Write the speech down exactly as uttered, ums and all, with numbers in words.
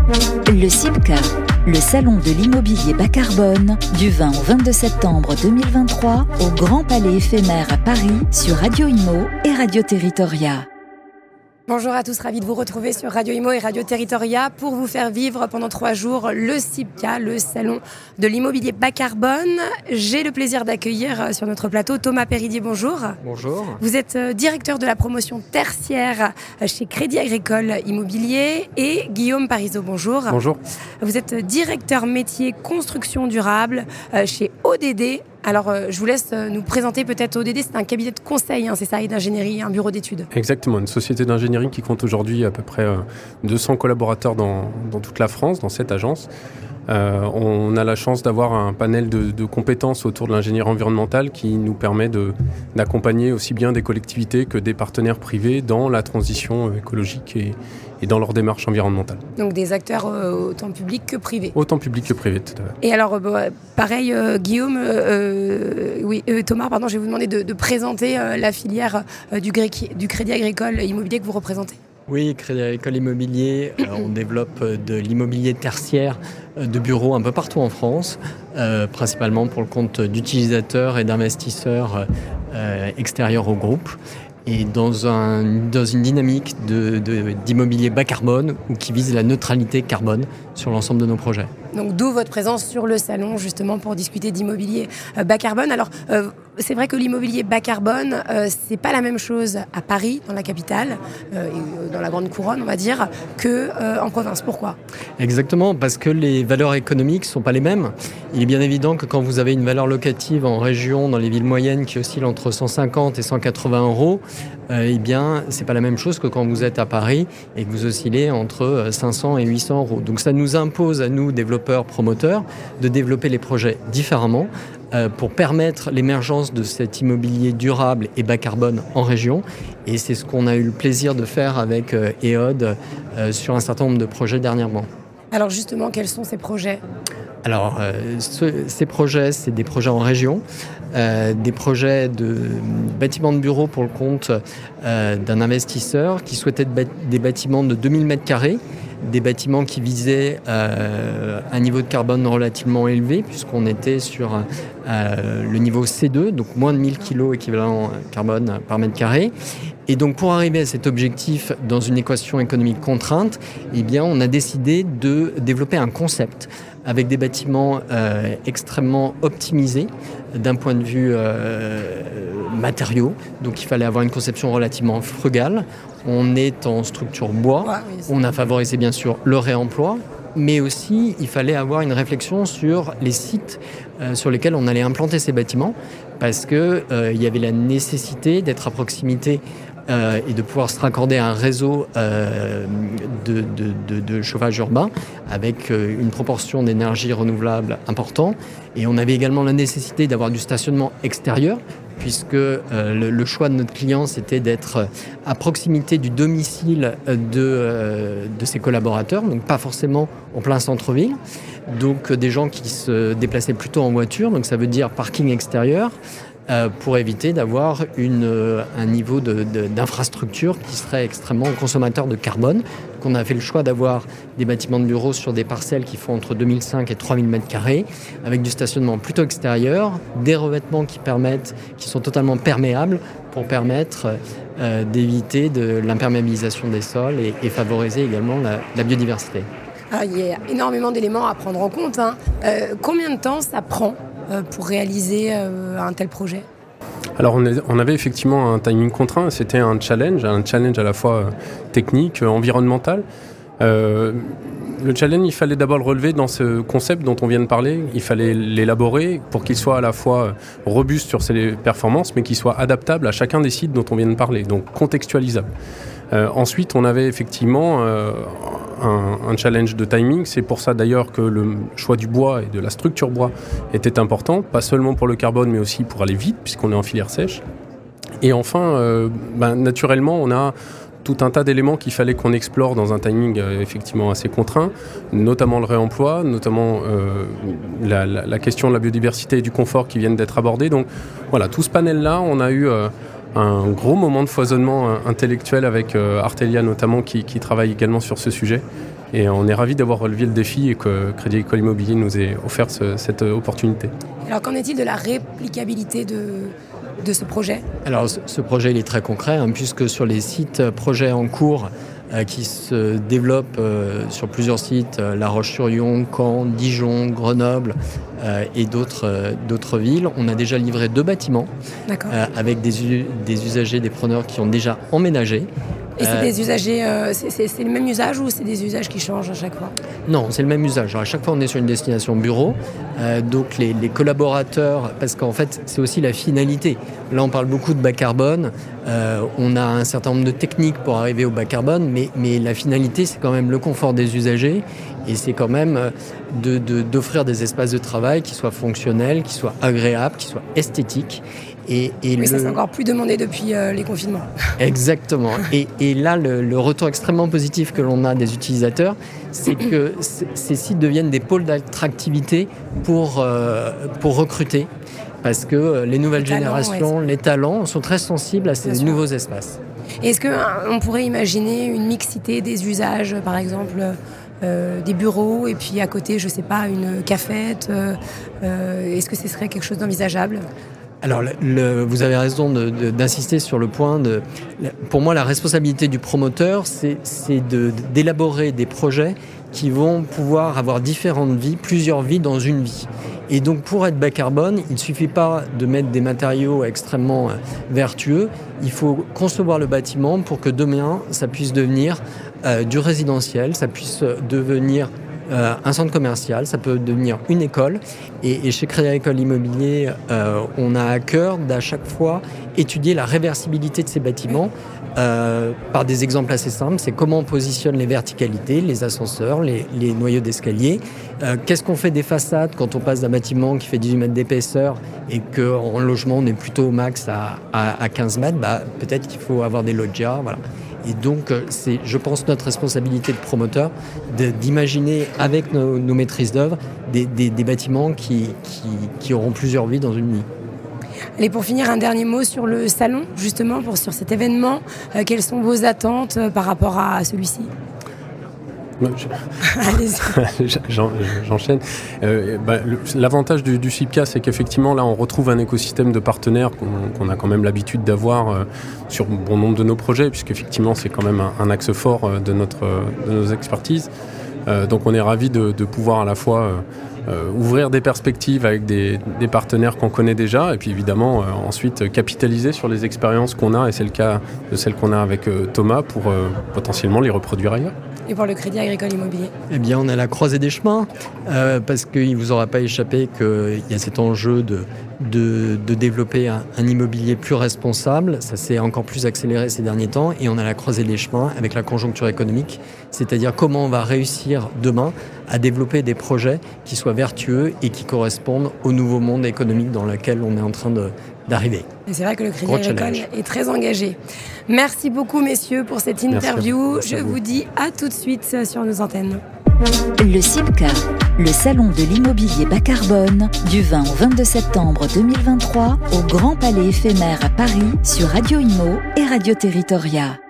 Le CIBCA, le salon de l'immobilier bas carbone, du vingt au vingt-deux septembre deux mille vingt-trois au Grand Palais éphémère à Paris sur Radio Imo et Radio Territoria. Bonjour à tous, ravi de vous retrouver sur Radio Imo et Radio Territoria pour vous faire vivre pendant trois jours le CIBCA, le salon de l'immobilier bas carbone. J'ai le plaisir d'accueillir sur notre plateau Thomas Péridier, bonjour. Bonjour. Vous êtes directeur de la promotion tertiaire chez Crédit Agricole Immobilier et Guillaume Parisot, bonjour. Bonjour. Vous êtes directeur métier construction durable chez O D D. Alors, euh, je vous laisse euh, nous présenter peut-être O D D, c'est un cabinet de conseil, hein, c'est ça, et d'ingénierie, un bureau d'études. Exactement, une société d'ingénierie qui compte aujourd'hui à peu près euh, deux cents collaborateurs dans, dans toute la France, dans cette agence. Euh, on a la chance d'avoir un panel de, de compétences autour de l'ingénierie environnementale qui nous permet de, d'accompagner aussi bien des collectivités que des partenaires privés dans la transition écologique et, et dans leur démarche environnementale. Donc des acteurs euh, autant publics que privés. Autant publics que privés, tout à fait. Et alors, euh, pareil, euh, Guillaume, euh, oui, euh, Thomas, pardon, je vais vous demander de, de présenter euh, la filière euh, du, Gré- du Crédit Agricole Immobilier que vous représentez. Oui, Crédit Agricole Immobilier, euh, on développe de l'immobilier tertiaire euh, de bureaux un peu partout en France, euh, principalement pour le compte d'utilisateurs et d'investisseurs euh, extérieurs au groupe, et dans, un, dans une dynamique de, de, d'immobilier bas carbone ou qui vise la neutralité carbone sur l'ensemble de nos projets. Donc d'où votre présence sur le salon justement pour discuter d'immobilier euh, bas carbone. Alors euh, c'est vrai que l'immobilier bas carbone, euh, c'est pas la même chose à Paris, dans la capitale, euh, et dans la grande couronne on va dire, que euh, en province. Pourquoi ? Exactement, parce que les valeurs économiques sont pas les mêmes. Il est bien évident que quand vous avez une valeur locative en région, dans les villes moyennes, qui oscille entre cent cinquante et cent quatre-vingts euros, euh, eh bien c'est pas la même chose que quand vous êtes à Paris et que vous oscillez entre cinq cents et huit cents euros. Donc ça nous impose à nous, développeurs, promoteurs, de développer les projets différemment euh, pour permettre l'émergence de cet immobilier durable et bas carbone en région. Et c'est ce qu'on a eu le plaisir de faire avec euh, E O D euh, sur un certain nombre de projets dernièrement. Alors justement, quels sont ces projets ? Alors, euh, ce, ces projets, c'est des projets en région, euh, des projets de bâtiments de bureaux pour le compte euh, d'un investisseur qui souhaitait des bâtiments de deux mille mètres carrés, des bâtiments qui visaient euh, un niveau de carbone relativement élevé, puisqu'on était sur euh, le niveau C deux, donc moins de mille kilos équivalent carbone par mètre carré. Et donc, pour arriver à cet objectif dans une équation économique contrainte, eh bien, on a décidé de développer un concept avec des bâtiments euh, extrêmement optimisés d'un point de vue euh, matériaux. Donc, il fallait avoir une conception relativement frugale. On est en structure bois. Ouais, oui, on a favorisé, bien sûr, le réemploi. Mais aussi, il fallait avoir une réflexion sur les sites euh, sur lesquels on allait implanter ces bâtiments, parce qu'il euh, y avait la nécessité d'être à proximité Euh, et de pouvoir se raccorder à un réseau euh, de, de, de, de chauffage urbain avec euh, une proportion d'énergie renouvelable important. Et on avait également la nécessité d'avoir du stationnement extérieur, puisque euh, le, le choix de notre client, c'était d'être à proximité du domicile de, euh, de ses collaborateurs, donc pas forcément en plein centre-ville. Donc euh, des gens qui se déplaçaient plutôt en voiture, donc ça veut dire parking extérieur, Euh, pour éviter d'avoir une, euh, un niveau de, de, d'infrastructure qui serait extrêmement consommateur de carbone. Donc on a fait le choix d'avoir des bâtiments de bureaux sur des parcelles qui font entre deux mille cinq et trois mille mètres carrés, avec du stationnement plutôt extérieur, des revêtements qui permettent, qui sont totalement perméables pour permettre euh, d'éviter de l'imperméabilisation des sols et, et favoriser également la, la biodiversité. Ah, il y a énormément d'éléments à prendre en compte, hein. Euh, combien de temps ça prend pour réaliser un tel projet ? Alors on, est, on avait effectivement un timing contraint, c'était un challenge, un challenge à la fois technique, environnemental. Euh, le challenge, il fallait d'abord le relever dans ce concept dont on vient de parler, il fallait l'élaborer pour qu'il soit à la fois robuste sur ses performances, mais qu'il soit adaptable à chacun des sites dont on vient de parler, donc contextualisable. Euh, ensuite, on avait effectivement euh, un, un challenge de timing. C'est pour ça d'ailleurs que le choix du bois et de la structure bois était important, pas seulement pour le carbone, mais aussi pour aller vite, puisqu'on est en filière sèche. Et enfin, euh, ben, naturellement, on a tout un tas d'éléments qu'il fallait qu'on explore dans un timing euh, effectivement assez contraint, notamment le réemploi, notamment euh, la, la, la question de la biodiversité et du confort qui viennent d'être abordés. Donc voilà, tout ce panel-là, on a eu... Euh, un gros moment de foisonnement intellectuel avec euh, Artelia notamment qui, qui travaille également sur ce sujet Et on est ravis d'avoir relevé le défi et que Crédit Agricole Immobilier nous ait offert ce, cette opportunité. Alors qu'en est-il de la réplicabilité de, de ce projet ? Alors ce projet il est très concret hein, puisque sur les sites projets en cours euh, qui se développent euh, sur plusieurs sites, euh, La Roche-sur-Yon, Caen, Dijon, Grenoble euh, et d'autres, euh, d'autres villes, on a déjà livré deux bâtiments euh, avec des, u- des usagers, des preneurs qui ont déjà emménagé. Et c'est euh, des usagers, euh, c'est, c'est, c'est le même usage ou c'est des usages qui changent à chaque fois ? Non, c'est le même usage. Alors, à chaque fois, on est sur une destination bureau. Euh, donc, les, les collaborateurs, parce qu'en fait, c'est aussi la finalité. Là, on parle beaucoup de bas carbone. Euh, on a un certain nombre de techniques pour arriver au bas carbone, mais, mais la finalité, c'est quand même le confort des usagers. Et c'est quand même de, de, d'offrir des espaces de travail qui soient fonctionnels, qui soient agréables, qui soient esthétiques. Et, et Mais le... ça, c'est encore plus demandé depuis euh, les confinements. Exactement. Et, et là, le, le retour extrêmement positif que l'on a des utilisateurs, c'est que c- ces sites deviennent des pôles d'attractivité pour, euh, pour recruter. Parce que les nouvelles les générations, talents, ouais, les talents sont très sensibles à ces Bien nouveaux sûr. Espaces. Et est-ce qu'on pourrait imaginer une mixité des usages, par exemple euh, des bureaux, et puis à côté, je ne sais pas, une cafette euh, euh, Est-ce que ce serait quelque chose d'envisageable ? Alors, le, le, vous avez raison de, de, d'insister sur le point de... Pour moi, la responsabilité du promoteur, c'est, c'est de, d'élaborer des projets qui vont pouvoir avoir différentes vies, plusieurs vies dans une vie. Et donc, pour être bas carbone, il ne suffit pas de mettre des matériaux extrêmement vertueux. Il faut concevoir le bâtiment pour que demain, ça puisse devenir euh, du résidentiel, ça puisse devenir... Euh, un centre commercial, ça peut devenir une école. Et, et chez Crédit Agricole Immobilier, euh, on a à cœur d'à chaque fois étudier la réversibilité de ces bâtiments euh, par des exemples assez simples. C'est comment on positionne les verticalités, les ascenseurs, les, les noyaux d'escalier. Euh, qu'est-ce qu'on fait des façades quand on passe d'un bâtiment qui fait dix-huit mètres d'épaisseur et qu'en logement, on est plutôt au max à, à, à quinze mètres, bah, peut-être qu'il faut avoir des loggias, voilà. Et donc, c'est, je pense, notre responsabilité de promoteur de, d'imaginer avec nos, nos maîtrises d'œuvre des, des, des bâtiments qui, qui, qui auront plusieurs vies dans une nuit. Allez, pour finir, un dernier mot sur le salon, justement, pour, sur cet événement. Euh, quelles sont vos attentes euh, par rapport à, à celui-ci ? Je... J'en, j'enchaîne. Euh, bah, le, l'avantage du, du CIPCA, c'est qu'effectivement, là, on retrouve un écosystème de partenaires qu'on, qu'on a quand même l'habitude d'avoir euh, sur bon nombre de nos projets, puisqu'effectivement, c'est quand même un, un axe fort euh, de, notre, de nos expertises. Euh, donc, on est ravis de, de pouvoir à la fois euh, euh, ouvrir des perspectives avec des, des partenaires qu'on connaît déjà, et puis évidemment, euh, ensuite, capitaliser sur les expériences qu'on a, et c'est le cas de celles qu'on a avec euh, Thomas, pour euh, potentiellement les reproduire ailleurs. Et pour le Crédit Agricole Immobilier ? Eh bien, on est à la croisée des chemins, euh, parce qu'il ne vous aura pas échappé qu'il y a cet enjeu de, de, de développer un, un immobilier plus responsable. Ça s'est encore plus accéléré ces derniers temps, et on est à la croisée des chemins avec la conjoncture économique, c'est-à-dire comment on va réussir demain à développer des projets qui soient vertueux et qui correspondent au nouveau monde économique dans lequel on est en train de, d'arriver. Et c'est vrai que le Crédit Agricole est très engagé. Merci beaucoup, messieurs, pour cette interview. Merci. Je vous. vous dis à tout de suite sur nos antennes. Le CIPCA, le salon de l'immobilier bas carbone, du vingt au vingt-deux septembre deux mille vingt-trois au Grand Palais éphémère à Paris sur Radio Imo et Radio Territoria.